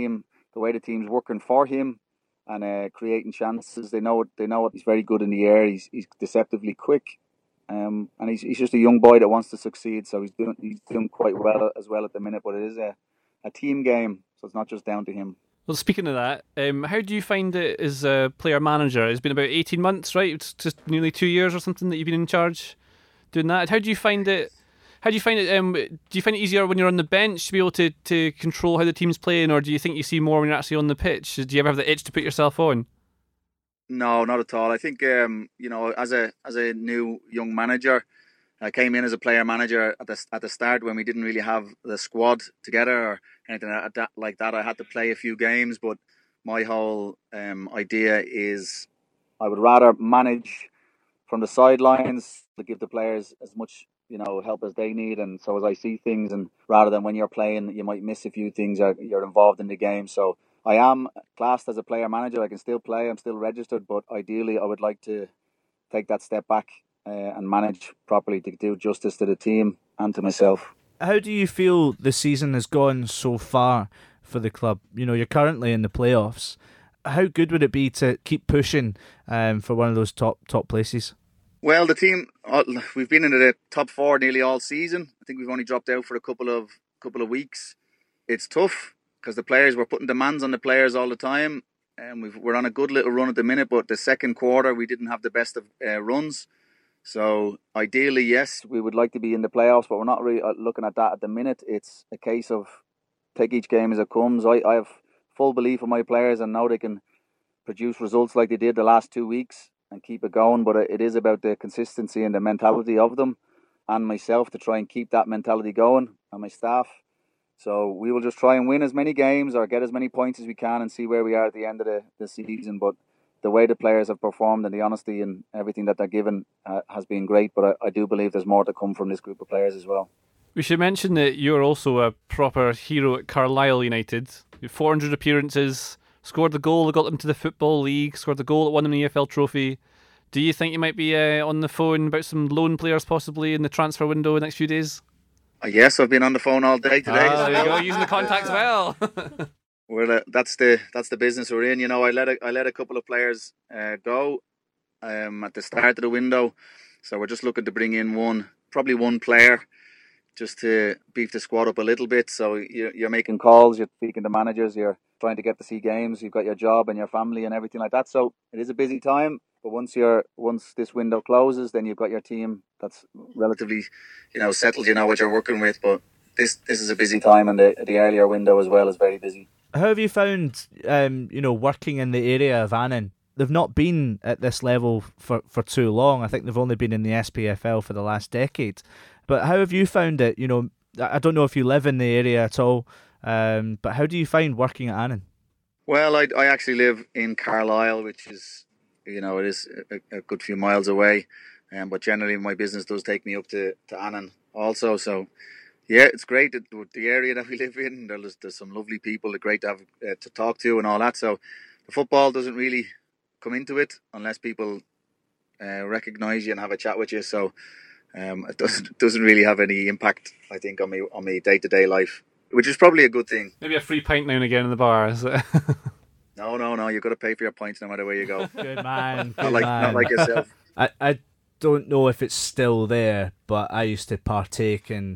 the way the team's working for him and creating chances. They know what he's very good in the air. He's deceptively quick, and he's just a young boy that wants to succeed. So he's doing quite well at the minute. But it is a team game, so it's not just down to him. Well, speaking of that, how do you find it as a player manager? It's been about 18 months, right? It's just nearly 2 years or something that you've been in charge doing that. How do you find it? Do you find it easier when you're on the bench to be able to control how the team's playing, or do you think you see more when you're actually on the pitch? Do you ever have the itch to put yourself on? No, not at all. I think as a new young manager, I came in as a player manager at the start when we didn't really have the squad together or anything like that. I had to play a few games, but my whole idea is I would rather manage from the sidelines to give the players as much help as they need, and so as I see things, and rather than when you're playing you might miss a few things or you're involved in the game. So I am classed as a player manager. I can still play, I'm still registered, but ideally I would like to take that step back and manage properly to do justice to the team and to myself. How do you feel the season has gone so far for the club? You're currently in the playoffs. How good would it be to keep pushing for one of those top places? Well, the team, we've been in the top four nearly all season. I think we've only dropped out for a couple of weeks. It's tough because we're putting demands on the players all the time, and we're on a good little run at the minute. But the second quarter, we didn't have the best of runs. So ideally, yes, we would like to be in the playoffs, but we're not really looking at that at the minute. It's a case of take each game as it comes. I have full belief in my players and know they can produce results like they did the last 2 weeks and keep it going. But it is about the consistency and the mentality of them and myself to try and keep that mentality going, and my staff. So we will just try and win as many games or get as many points as we can and see where we are at the end of the season. But the way the players have performed and the honesty and everything that they're given has been great. But I do believe there's more to come from this group of players as well. We should mention that you're also a proper hero at Carlisle United. 400 appearances, scored the goal that got them to the Football League, scored the goal that won them the EFL trophy. Do you think you might be on the phone about some loan players possibly in the transfer window in the next few days? Yes, I've been on the phone all day today. There you go, using the contacts well. Well, that's the business we're in. I let a couple of players go at the start of the window, so we're just looking to bring in probably one player, just to beef the squad up a little bit. So you're making calls, you're speaking to managers, you're trying to get to see games, you've got your job and your family and everything like that. So it is a busy time. But once this window closes, then you've got your team that's relatively, settled. You know what you're working with. But this is a busy time, and the earlier window as well is very busy. How have you found, working in the area of Annan? They've not been at this level for too long. I think they've only been in the SPFL for the last decade. But how have you found it? I don't know if you live in the area at all, but how do you find working at Annan? Well, I actually live in Carlisle, which is, it is a good few miles away. But generally my business does take me up to Annan also. So, yeah, it's great. The area that we live in, there's some lovely people. They're great to have to talk to and all that. So the football doesn't really come into it unless people recognise you and have a chat with you. So it doesn't really have any impact, I think, on my day-to-day life, which is probably a good thing. Maybe a free pint now and again in the bar, is it? No. You've got to pay for your pints no matter where you go. Good man. Not like yourself. I don't know if it's still there, but I used to partake in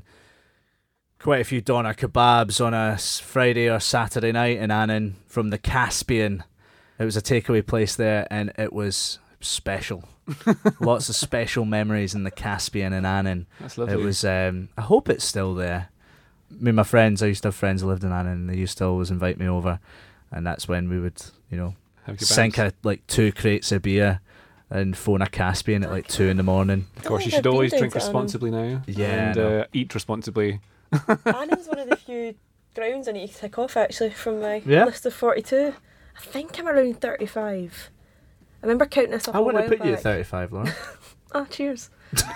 quite a few doner kebabs on a Friday or Saturday night in Annan from the Caspian. It was a takeaway place there, and it was special. Lots of special memories in the Caspian in Annan. That's lovely. It was. I hope it's still there. Me and my friends, I used to have friends who lived in Annan, and they used to always invite me over, and that's when we would, sink 2 crates of beer and phone a Caspian at 2 a.m. Of course, you should always drink responsibly now. Yeah, and eat responsibly. Annan's one of the few grounds I need to tick off actually from my list of 42. I think I'm around 35. I remember counting this up. I wouldn't have put you at 35, Laura. Oh, cheers.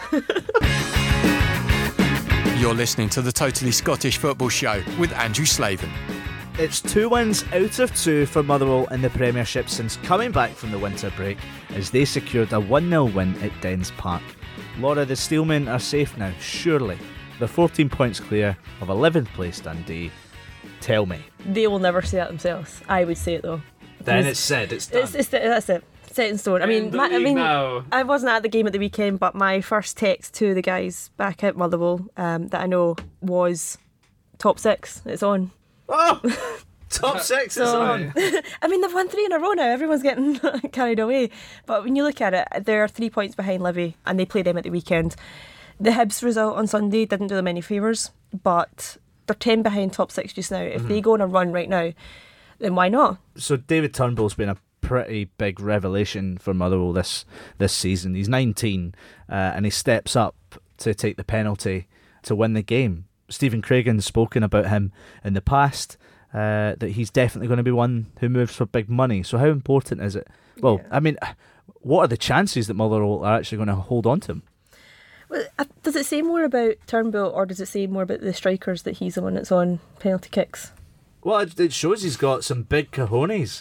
You're listening to the Totally Scottish Football Show with Andrew Slavin. It's 2 wins out of 2 for Motherwell in the Premiership since coming back from the winter break, as they secured a 1-0 win at Dens Park. Laura, the Steelmen are safe now, surely. They're 14 points clear of 11th place Dundee. Tell me. They will never say that themselves. I would say it though. Then it's said. It's done. That's it. Set in stone. I wasn't at the game at the weekend, but my first text to the guys back at Motherwell that I know was top 6. It's on. Oh, top 6 is on. I mean, they've won 3 in a row now. Everyone's getting carried away. But when you look at it, they're 3 points behind Livy, and they play them at the weekend. The Hibs result on Sunday didn't do them any favours, but they're 10 behind top 6 just now. If they go on a run right now, then why not? So David Turnbull's been a pretty big revelation for Motherwell this season. He's 19 and he steps up to take the penalty to win the game. Stephen Craigan's spoken about him in the past, that he's definitely going to be one who moves for big money. So how important is it? Well, I mean, what are the chances that Motherwell are actually going to hold on to him? Well, does it say more about Turnbull, or does it say more about the strikers that he's the one that's on penalty kicks? Well, it shows he's got some big cojones.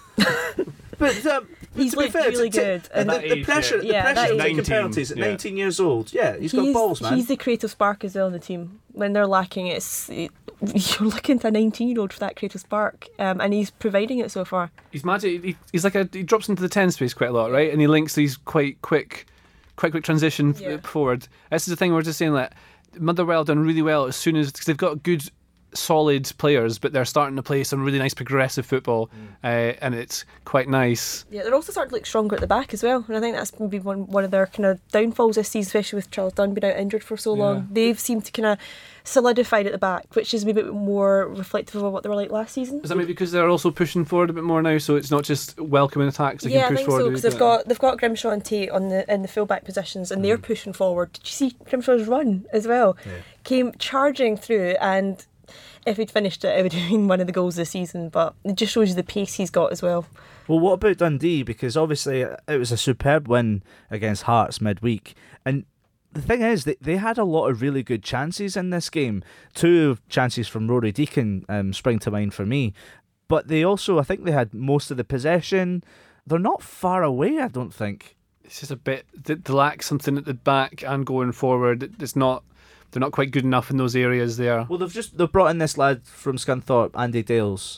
But he's looked really good. And the pressure of taking penalties at 19 years old. Yeah, he's got balls, man. He's the creative spark as well in the team. When they're lacking, you're looking to a 19-year-old for that creative spark, and he's providing it so far. He's magic. He's like he drops into the 10 space quite a lot, right? And he links these quite quick transition forward. This is the thing we're just saying, that Motherwell done really well as soon as, because they've got good solid players, but they're starting to play some really nice progressive football, and it's quite nice. Yeah, they're also starting to look stronger at the back as well, and I think that's maybe one of their kind of downfalls this season, especially with Charles Dunn being out injured for so long. They've seemed to kind of solidified at the back, which is maybe a bit more reflective of what they were like last season. Is that maybe because they're also pushing forward a bit more now, so it's not just welcoming attacks? They can push I think forward, so, because they've got Grimshaw and Tate in the full-back positions, and they're pushing forward. Did you see Grimshaw's run as well? Came charging through, and if he'd finished it, it would have been one of the goals this season, but it just shows you the pace he's got as well. Well, what about Dundee? Because obviously it was a superb win against Hearts midweek, and the thing is, they had a lot of really good chances in this game. 2 chances from Rory Deacon spring to mind for me. But they also, I think they had most of the possession. They're not far away, I don't think. It's just a bit, they lack something at the back and going forward. They're not quite good enough in those areas there. Well, they've brought in this lad from Scunthorpe, Andy Dales,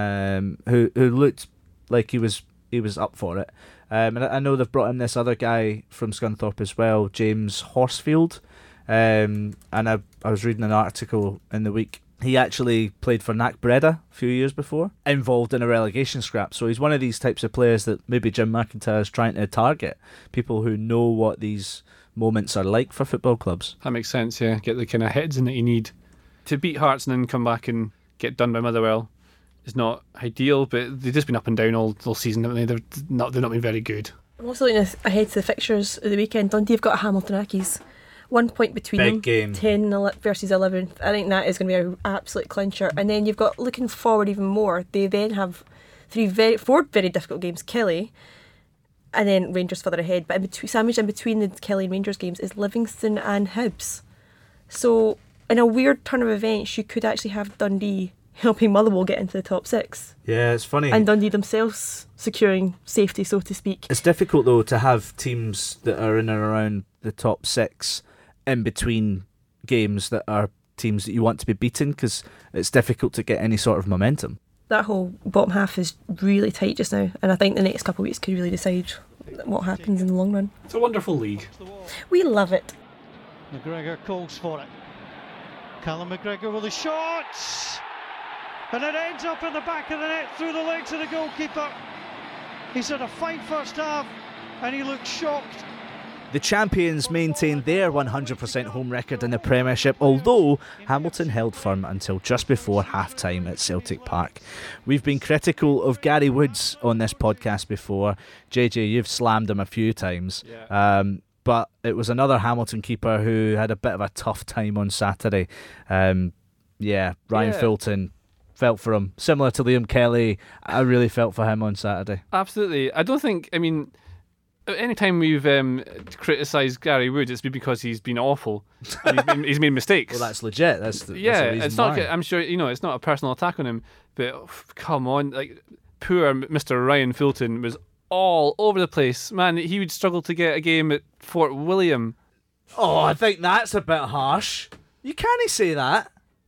who looked like he was up for it. And I know they've brought in this other guy from Scunthorpe as well, James Horsfield. And I was reading an article in the week. He actually played for Nac Breda a few years before, involved in a relegation scrap. So he's one of these types of players that maybe Jim McIntyre is trying to target. People who know what these moments are like for football clubs. That makes sense, yeah. Get the kind of heads in that you need to beat Hearts and then come back and get done by Motherwell. Is not ideal, but they've just been up and down all season, haven't they? They've not been very good. I'm also looking ahead to the fixtures of the weekend. Dundee have got Hamilton Accies. 1 point between Big them. Game. 10 versus 11th. I think that is going to be an absolute clincher. And then you've got, looking forward even more, they then have 4 very difficult games. Kelly, and then Rangers further ahead. But sandwiched in between the Kelly and Rangers games is Livingston and Hibs. So in a weird turn of events, you could actually have Dundee helping Motherwell get into the top 6. Yeah, it's funny. And Dundee themselves securing safety, so to speak. It's difficult, though, to have teams that are in and around the top 6 in between games that are teams that you want to be beaten, because it's difficult to get any sort of momentum. That whole bottom half is really tight just now, and I think the next couple of weeks could really decide what happens in the long run. It's a wonderful league. We love it. McGregor calls for it. Callum McGregor with a shot! And it ends up in the back of the net through the legs of the goalkeeper. He's had a fine first half and he looks shocked. The champions maintained their 100% home record in the Premiership, although Hamilton held firm until just before half-time at Celtic Park. We've been critical of Gary Woods on this podcast before. JJ, you've slammed him a few times. But it was another Hamilton keeper who had a bit of a tough time on Saturday. Ryan Fulton. Felt for him. Similar to Liam Kelly, I really felt for him on Saturday. Absolutely. I don't think, anytime we've criticised Gary Wood, it's been because he's been awful. And he's made mistakes. Well, that's legit. That's the reason it's not. why. I'm sure it's not a personal attack on him, but come on, poor Mr. Ryan Fulton was all over the place. Man, he would struggle to get a game at Fort William. Oh, I think that's a bit harsh. You can't say that.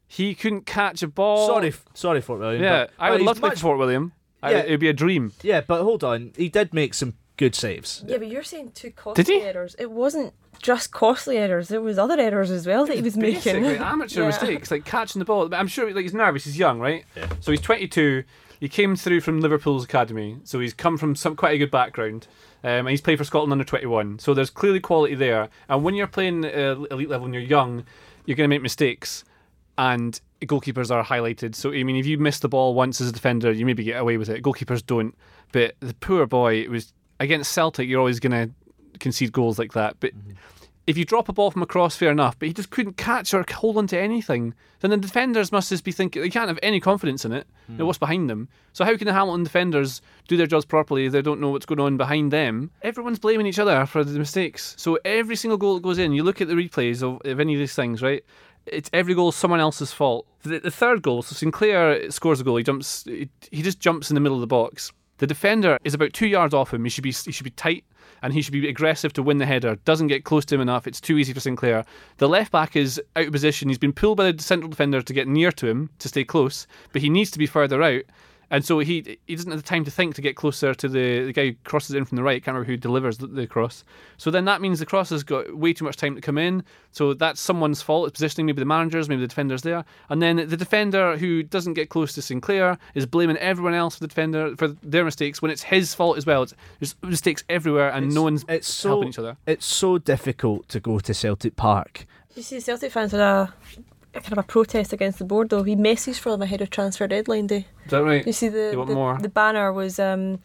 He couldn't catch a ball. Sorry, Fort William. Yeah, I would love to play for Fort William. Yeah. It'd be a dream. Yeah, but hold on. He did make some good saves. Yeah, but you're saying 2 costly errors. It wasn't just costly errors. There was other errors as well that he was making. Amateur mistakes, like catching the ball. I'm sure he's nervous. He's young, right? Yeah. So he's 22. He came through from Liverpool's academy, so he's come from quite a good background. And he's played for Scotland under 21. So there's clearly quality there. And when you're playing elite level and you're young, you're going to make mistakes. And goalkeepers are highlighted. So, I mean, if you miss the ball once as a defender, you maybe get away with it. Goalkeepers don't. But the poor boy, it was against Celtic, you're always going to concede goals like that. But if you drop a ball from across, fair enough. But he just couldn't catch or hold on to anything. Then the defenders must just be thinking, they can't have any confidence in it. You know, what's behind them? So how can the Hamilton defenders do their jobs properly if they don't know what's going on behind them? Everyone's blaming each other for the mistakes. So every single goal that goes in, you look at the replays of any of these things, right? It's every goal is someone else's fault. The third goal, so Sinclair scores a goal. He just jumps in the middle of the box. The defender is about 2 yards off him. He should be tight and he should be aggressive to win the header. Doesn't get close to him enough. It's too easy for Sinclair. The left back is out of position. He's been pulled by the central defender to get near to him to stay close, but he needs to be further out. And so he doesn't have the time to think to get closer to the guy who crosses in from the right. I can't remember who delivers the cross. So then that means the cross has got way too much time to come in. So that's someone's fault. It's positioning, maybe the manager's, maybe the defender's there. And then the defender who doesn't get close to Sinclair is blaming everyone else for the defender for their mistakes when it's his fault as well. There's mistakes everywhere and no one's helping each other. It's so difficult to go to Celtic Park. You see, Celtic fans had a kind of a protest against the board, though. He messaged for them ahead of transfer deadline day. Is that right? You see, the banner was 10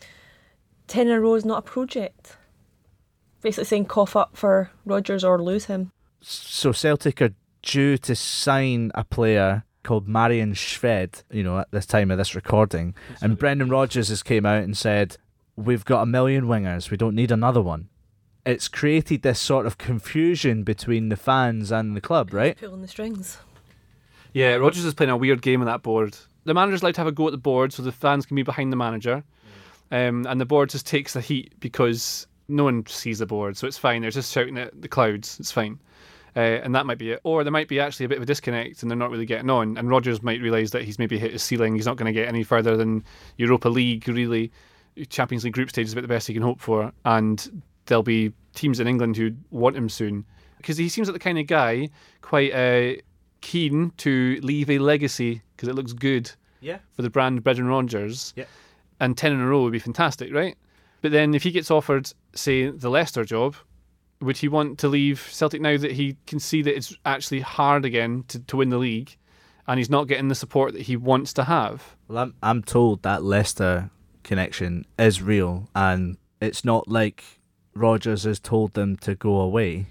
in a row is not a project. Basically saying cough up for Rodgers or lose him. So Celtic are due to sign a player called Marian Shved, at this time of this recording. And Brendan Rodgers has came out and said, we've got 1 million wingers, we don't need another one. It's created this sort of confusion between the fans and the club, right? Pulling the strings. Yeah, Rodgers is playing a weird game on that board. The manager's allowed to have a go at the board so the fans can be behind the manager. And the board just takes the heat because no one sees the board, so it's fine. They're just shouting at the clouds. It's fine. And that might be it. Or there might be actually a bit of a disconnect and they're not really getting on. And Rodgers might realise that he's maybe hit his ceiling. He's not going to get any further than Europa League, really. Champions League group stage is about the best he can hope for. And there'll be teams in England who want him soon. Because he seems like the kind of guy quite keen to leave a legacy because it looks good for the brand Brendan Rodgers. Yeah. And 10 in a row would be fantastic, right? But then if he gets offered, say, the Leicester job, would he want to leave Celtic now that he can see that it's actually hard again to win the league and he's not getting the support that he wants to have? Well, I'm told that Leicester connection is real and it's not like Rodgers has told them to go away.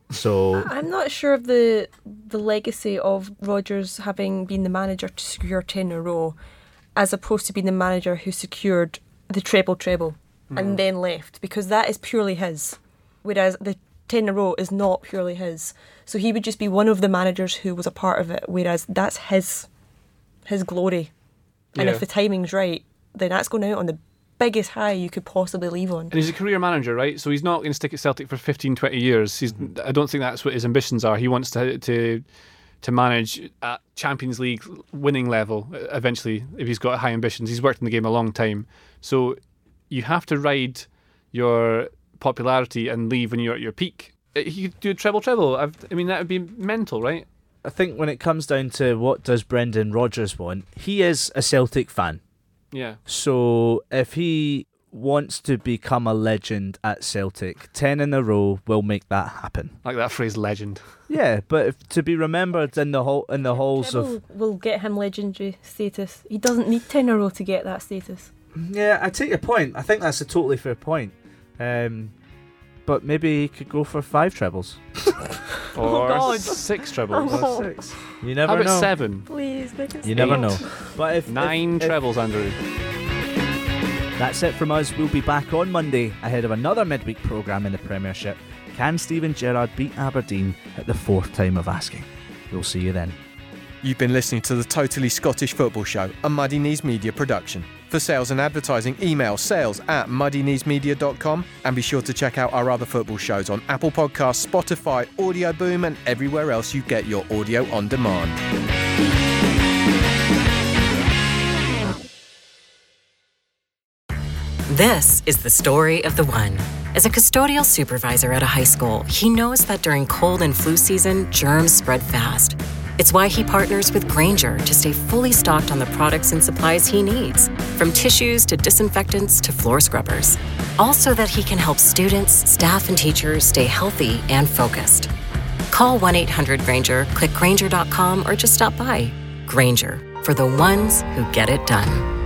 So I'm not sure of the legacy of Rodgers having been the manager to secure 10 in a row as opposed to being the manager who secured the treble and then left, because that is purely his, whereas the 10 in a row is not purely his. So he would just be one of the managers who was a part of it, whereas that's his glory. And if the timing's right, then that's going out on the biggest high you could possibly leave on. And he's a career manager, right? So he's not going to stick at Celtic for 15, 20 years. I don't think that's what his ambitions are. He wants to manage at Champions League winning level eventually if he's got high ambitions. He's worked in the game a long time. So you have to ride your popularity and leave when you're at your peak. He could do a treble. I mean, that would be mental, right? I think when it comes down to what does Brendan Rodgers want, he is a Celtic fan. Yeah. So if he wants to become a legend at Celtic, 10 in a row will make that happen. Like that phrase, legend. Yeah, but to be remembered in the halls of... will get him legendary status. He doesn't need 10 in a row to get that status. Yeah, I take your point. I think that's a totally fair point. But maybe he could go for 5 trebles. Or 6 trebles. Oh. Or 6. You never know. How about 7? Please, make it 8. You never know. But if 9 trebles, Andrew. That's it from us. We'll be back on Monday ahead of another midweek programme in the Premiership. Can Steven Gerrard beat Aberdeen at the 4th time of asking? We'll see you then. You've been listening to the Totally Scottish Football Show, a Muddy Knees Media production. For sales and advertising, email sales@muddykneesmedia.com and be sure to check out our other football shows on Apple Podcasts, Spotify, Audio Boom and everywhere else you get your audio on demand. This is the story of the one. As a custodial supervisor at a high school, he knows that during cold and flu season, germs spread fast. It's why he partners with Grainger to stay fully stocked on the products and supplies he needs, from tissues to disinfectants to floor scrubbers. All so that he can help students, staff, and teachers stay healthy and focused. Call 1-800-GRAINGER, click Grainger.com, or just stop by. Grainger, for the ones who get it done.